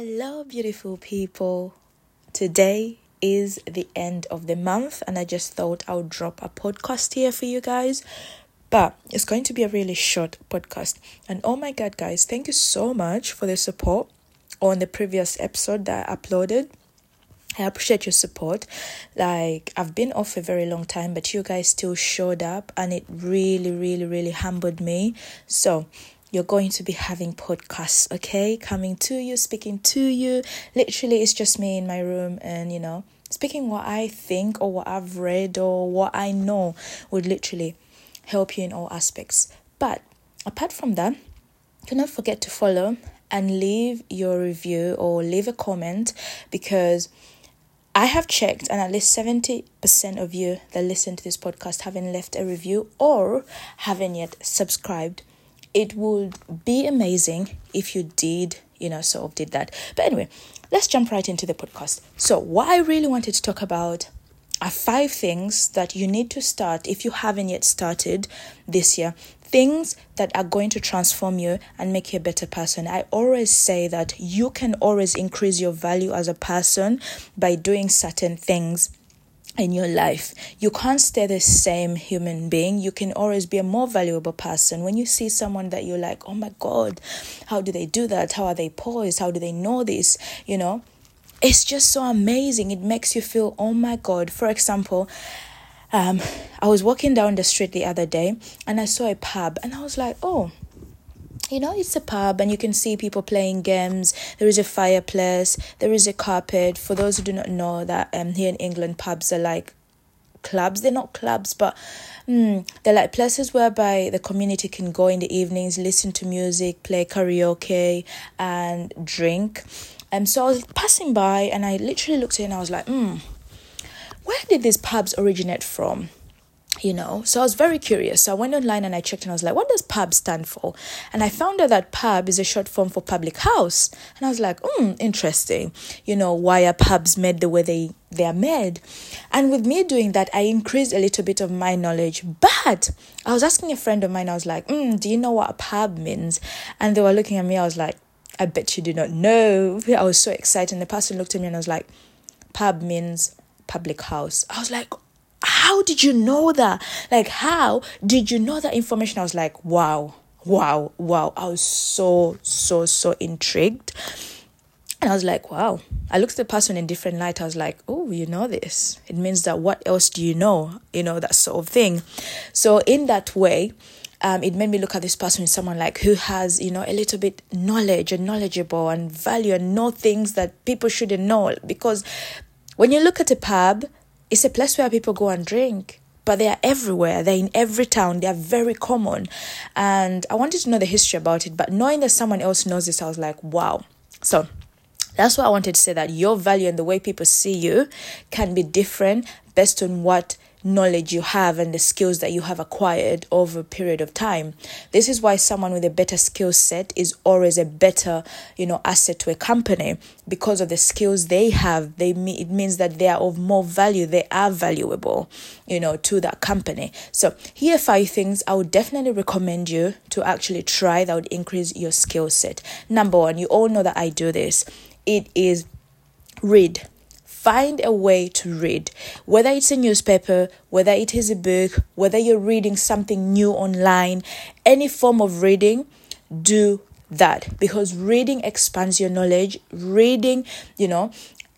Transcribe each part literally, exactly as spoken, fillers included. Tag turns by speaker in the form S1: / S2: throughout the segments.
S1: Hello, beautiful people. Today is the end of the month, and I just thought I would drop a podcast here for you guys. But it's going to be a really short podcast. And oh my God, guys, thank you so much for the support on the previous episode that I uploaded. I appreciate your support. Like, I've been off a very long time, but you guys still showed up, and it really, really, really humbled me. So you're going to be having podcasts, okay? Coming to you, speaking to you. Literally, it's just me in my room and, you know, speaking what I think or what I've read or what I know would literally help you in all aspects. But apart from that, do not forget to follow and leave your review or leave a comment, because I have checked and at least seventy percent of you that listen to this podcast haven't left a review or haven't yet subscribed. It would be amazing if you did, you know, sort of did that. But anyway, let's jump right into the podcast. So what I really wanted to talk about are five things that you need to start if you haven't yet started this year. Things that are going to transform you and make you a better person. I always say that you can always increase your value as a person by doing certain things in your life. You can't stay the same human being. You can always be a more valuable person. When you see someone that you're like, oh my God, how do they do that? How are they poised? How do they know this? You know, it's just so amazing. It makes you feel, oh my God. For example, um, I was walking down the street the other day and I saw a pub and I was like, oh, you know, it's a pub and you can see people playing games. There is a fireplace. There is a carpet. For those who do not know that um, here in England, pubs are like clubs. They're not clubs, but mm, they're like places whereby the community can go in the evenings, listen to music, play karaoke and drink. And um, so I was passing by and I literally looked at it and I was like, hmm, where did these pubs originate from? You know, so I was very curious. So I went online and I checked and I was like, what does pub stand for? And I found out that pub is a short form for public house. And I was like, hmm, interesting. You know, why are pubs made the way they, they are made? And with me doing that, I increased a little bit of my knowledge. But I was asking a friend of mine, I was like, hmm, do you know what a pub means? And they were looking at me, I was like, I bet you do not know. I was so excited. And the person looked at me and I was like, pub means public house. I was like, how did you know that? Like, how did you know that information? I was like, wow, wow, wow. I was so, so, so intrigued. And I was like, wow. I looked at the person in different light. I was like, oh, you know this. It means that what else do you know? You know, that sort of thing. So in that way, um, it made me look at this person as someone like who has, you know, a little bit knowledge and knowledgeable and value and know things that people shouldn't know. Because when you look at a pub, it's a place where people go and drink, but they are everywhere. They're in every town. They are very common. And I wanted to know the history about it, but knowing that someone else knows this, I was like, wow. So that's why I wanted to say that your value and the way people see you can be different based on what knowledge you have and the skills that you have acquired over a period of time. This is why someone with a better skill set is always a better, you know, asset to a company, because of the skills they have. They it means that they are of more value. They are valuable, you know, to that company. So here are five things I would definitely recommend you to actually try that would increase your skill set. Number one, you all know that I do this. It is read. Find a way to read, whether it's a newspaper, whether it is a book, whether you're reading something new online, any form of reading, do that, because reading expands your knowledge. Reading, you know,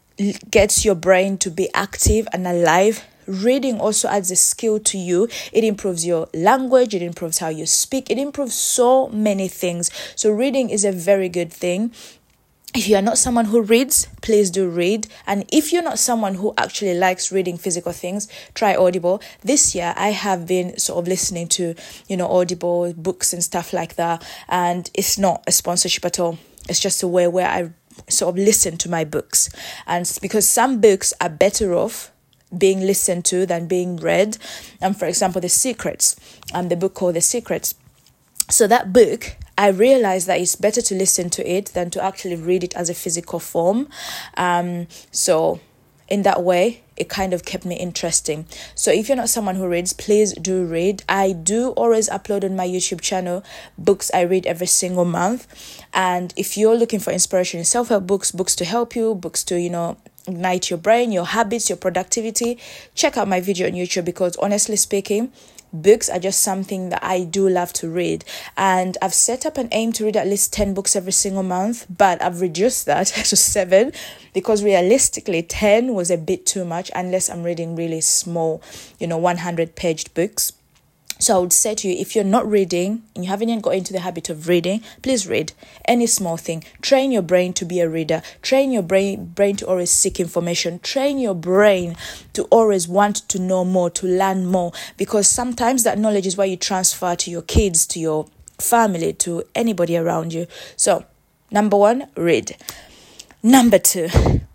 S1: gets your brain to be active and alive. Reading also adds a skill to you. It improves your language. It improves how you speak. It improves so many things. So reading is a very good thing. If you are not someone who reads, please do read. And if you're not someone who actually likes reading physical things, try Audible. This year, I have been sort of listening to, you know, Audible books and stuff like that. And it's not a sponsorship at all. It's just a way where I sort of listen to my books. And because some books are better off being listened to than being read. And for example, The Secrets, um, the book called The Secrets. So that book, I realized that it's better to listen to it than to actually read it as a physical form. Um, so in that way, it kind of kept me interesting. So if you're not someone who reads, please do read. I do always upload on my YouTube channel books I read every single month. And if you're looking for inspiration in self-help books, books to help you, books to, you know, ignite your brain, your habits, your productivity, check out my video on YouTube, because honestly speaking, books are just something that I do love to read. And I've set up an aim to read at least ten books every single month, but I've reduced that to seven, because realistically ten was a bit too much unless I'm reading really small, you know, one hundred page books. So I would say to you, if you're not reading and you haven't yet got into the habit of reading, please read any small thing. Train your brain to be a reader. Train your brain brain to always seek information. Train your brain to always want to know more, to learn more, because sometimes that knowledge is what you transfer to your kids, to your family, to anybody around you. So, number one, read. Number two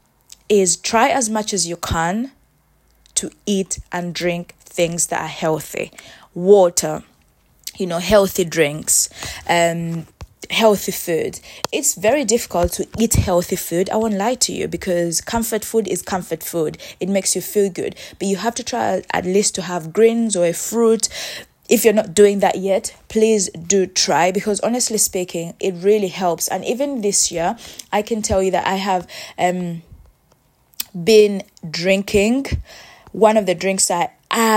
S1: is try as much as you can to eat and drink things that are healthy. Water, you know, healthy drinks, um, healthy food. It's very difficult to eat healthy food. I won't lie to you, because comfort food is comfort food. It makes you feel good. But you have to try at least to have greens or a fruit. If you're not doing that yet, please do try, because honestly speaking, it really helps. And even this year, I can tell you that I have um been drinking one of the drinks that I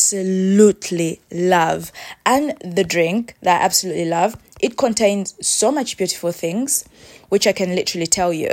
S1: absolutely love. And the drink that I absolutely love, it contains so much beautiful things, which I can literally tell you.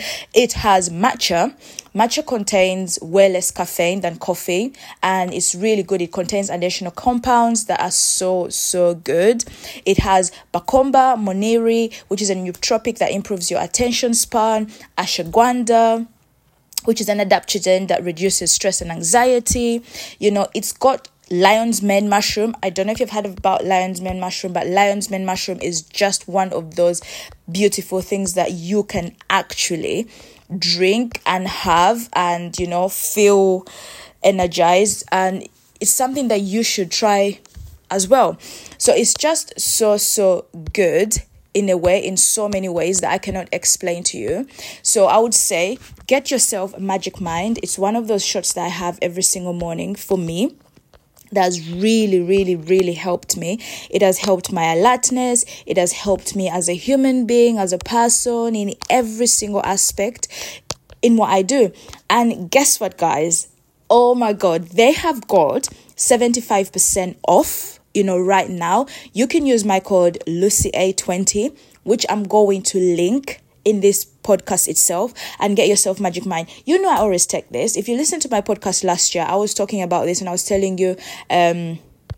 S1: It has matcha. Matcha contains way less caffeine than coffee, and it's really good. It contains additional compounds that are so, so good. It has bakomba, moniri, which is a nootropic that improves your attention span, ashwagandha, which is an adaptogen that reduces stress and anxiety. You know, it's got lion's mane mushroom. I don't know if you've heard about lion's mane mushroom, but lion's mane mushroom is just one of those beautiful things that you can actually drink and have and, you know, feel energized. And it's something that you should try as well. So it's just so, so good in a way, in so many ways that I cannot explain to you. So I would say, get yourself Magic Mind. It's one of those shots that I have every single morning for me. That's really, really, really helped me. It has helped my alertness. It has helped me as a human being, as a person, in every single aspect in what I do. And guess what, guys? Oh my God, they have got seventy-five percent off. You know, right now, you can use my code Lucy A twenty, which I'm going to link in this podcast itself, and get yourself Magic Mind. You know, I always take this. If you listen to my podcast last year, I was talking about this and I was telling you um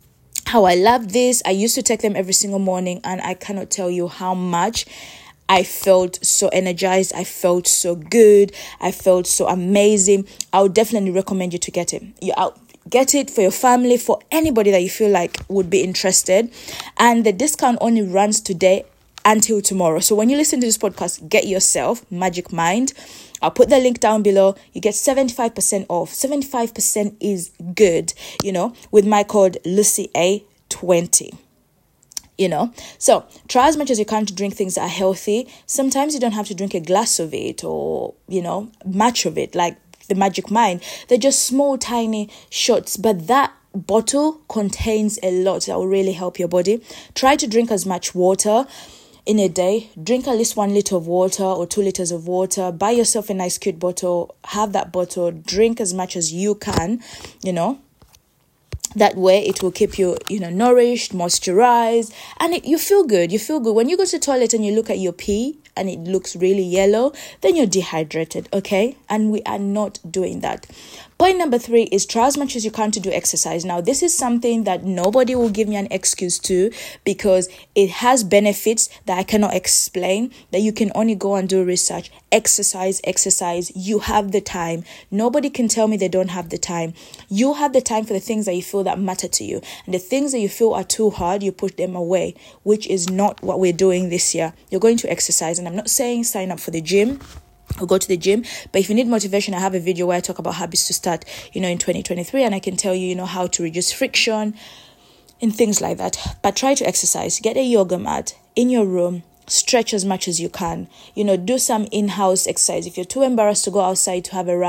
S1: how I love this. I used to take them every single morning, and I cannot tell you how much I felt so energized. I felt so good. I felt so amazing. I would definitely recommend you to get it. You out. Get it for your family, for anybody that you feel like would be interested. And the discount only runs today until tomorrow. So when you listen to this podcast, get yourself Magic Mind. I'll put the link down below. You get seventy-five percent off. seventy-five percent is good, you know, with my code Lucy A twenty. You know, so try as much as you can to drink things that are healthy. Sometimes you don't have to drink a glass of it or, you know, much of it, like the Magic Mind. They're just small, tiny shots, but that bottle contains a lot that will really help your body. Try to drink as much water in a day. Drink at least one liter of water or two liters of water. Buy yourself a nice cute bottle. Have that bottle. Drink as much as you can, you know. That way it will keep you, you know, nourished, moisturized, and it, you feel good. You feel good. When you go to the toilet and you look at your pee and it looks really yellow, then you're dehydrated, okay? And we are not doing that. Point number three is try as much as you can to do exercise. Now, this is something that nobody will give me an excuse to, because it has benefits that I cannot explain, that you can only go and do research. Exercise, exercise. You have the time. Nobody can tell me they don't have the time. You have the time for the things that you feel that matter to you. And the things that you feel are too hard, you put them away, which is not what we're doing this year. You're going to exercise. And I'm not saying sign up for the gym or go to the gym, but if you need motivation, I have a video where I talk about habits to start, you know, in twenty twenty-three, and I can tell you, you know, how to reduce friction and things like that. But try to exercise. Get a yoga mat in your room. Stretch as much as you can. You know, do some in-house exercise. If you're too embarrassed to go outside to have a run,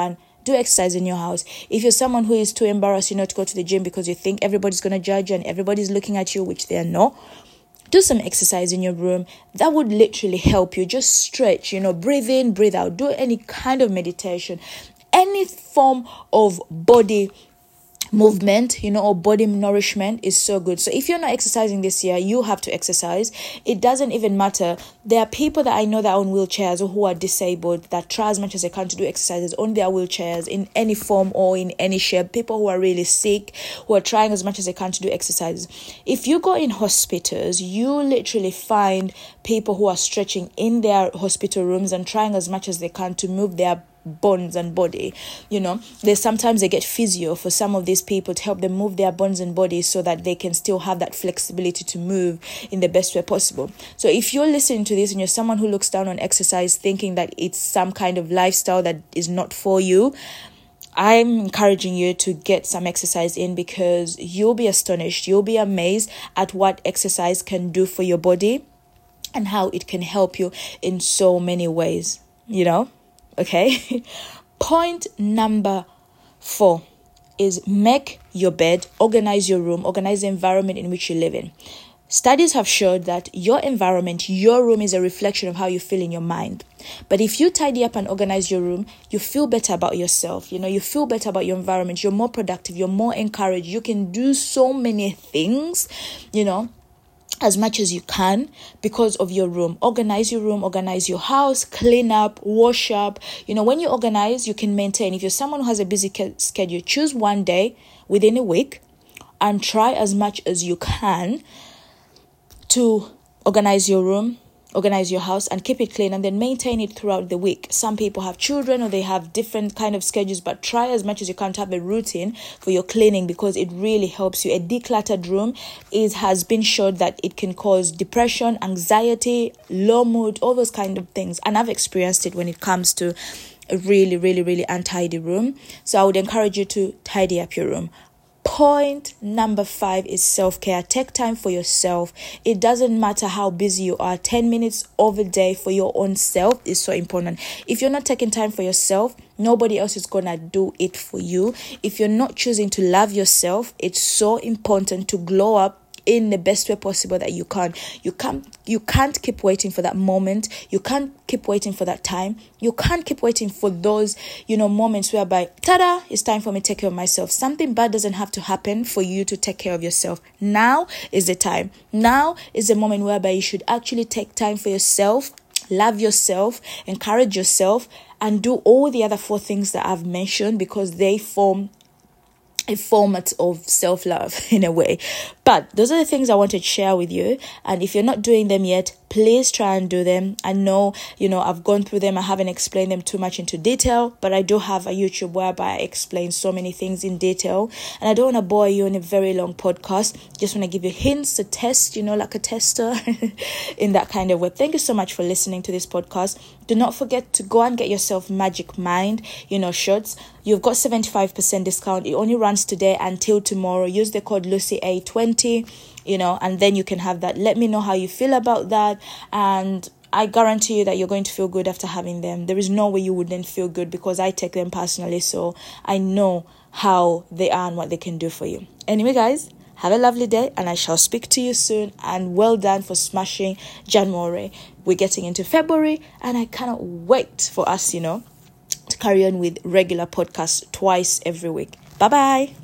S1: Do exercise in your house. If you're someone who is too embarrassed, you know, to go to the gym because you think everybody's going to judge you and everybody's looking at you, which they are not, do some exercise in your room. That would literally help you. Just stretch, you know, breathe in, breathe out. Do any kind of meditation, any form of body movement, you know, or body nourishment is so good. So if you're not exercising this year, you have to exercise. It doesn't even matter. There are people that I know that are on wheelchairs or who are disabled that try as much as they can to do exercises on their wheelchairs in any form or in any shape. People who are really sick, who are trying as much as they can to do exercises. If you go in hospitals, you literally find people who are stretching in their hospital rooms and trying as much as they can to move their bones and body. You know, there's sometimes they get physio for some of these people to help them move their bones and body so that they can still have that flexibility to move in the best way possible. So if you're listening to this and you're someone who looks down on exercise thinking that it's some kind of lifestyle that is not for you, I'm encouraging you to get some exercise in, because you'll be astonished, you'll be amazed at what exercise can do for your body and how it can help you in so many ways, you know. Okay. Point number four is make your bed, organize your room, organize the environment in which you live in. Studies have showed that your environment, your room, is a reflection of how you feel in your mind. But if you tidy up and organize your room, you feel better about yourself. You know, you feel better about your environment. You're more productive. You're more encouraged. You can do so many things, you know, as much as you can because of your room. Organize your room, organize your house, clean up, wash up. You know, when you organize, you can maintain. If you're someone who has a busy ke- schedule, choose one day within a week and try as much as you can to organize your room, organize your house, and keep it clean, and then maintain it throughout the week. Some people have children or they have different kind of schedules, but try as much as you can to have a routine for your cleaning, because it really helps you. A decluttered room is has been shown that it can cause depression, anxiety, low mood, all those kind of things. And I've experienced it when it comes to a really, really, really untidy room. So I would encourage you to tidy up your room. Point number five is self-care. Take time for yourself. It doesn't matter how busy you are. ten minutes of a day for your own self is so important. If you're not taking time for yourself, nobody else is going to do it for you. If you're not choosing to love yourself, it's so important to glow up in the best way possible that you can. You can't you can't keep waiting for that moment. You can't keep waiting for that time. You can't keep waiting for those, you know, moments whereby, ta-da, it's time for me to take care of myself. Something bad doesn't have to happen for you to take care of yourself. Now is the time. Now is the moment whereby you should actually take time for yourself, love yourself, encourage yourself, and do all the other four things that I've mentioned, because they form a format of self-love in a way. But those are the things I wanted to share with you. And if you're not doing them yet, please try and do them. I know, you know, I've gone through them. I haven't explained them too much into detail, but I do have a YouTube whereby I explain so many things in detail. And I don't want to bore you in a very long podcast. Just want to give you hints to test, you know, like a tester in that kind of way. Thank you so much for listening to this podcast. Do not forget to go and get yourself Magic Mind, you know, shirts. You've got seventy-five percent discount. It only runs today until tomorrow. Use the code Lucy A twenty, you know, and then you can have that. Let me know how you feel about that. And I guarantee you that you're going to feel good after having them. There is no way you wouldn't feel good, because I take them personally. So I know how they are and what they can do for you. Anyway, guys, have a lovely day, and I shall speak to you soon. And well done for smashing January. We're getting into February, and I cannot wait for us, you know, to carry on with regular podcasts twice every week. Bye-bye.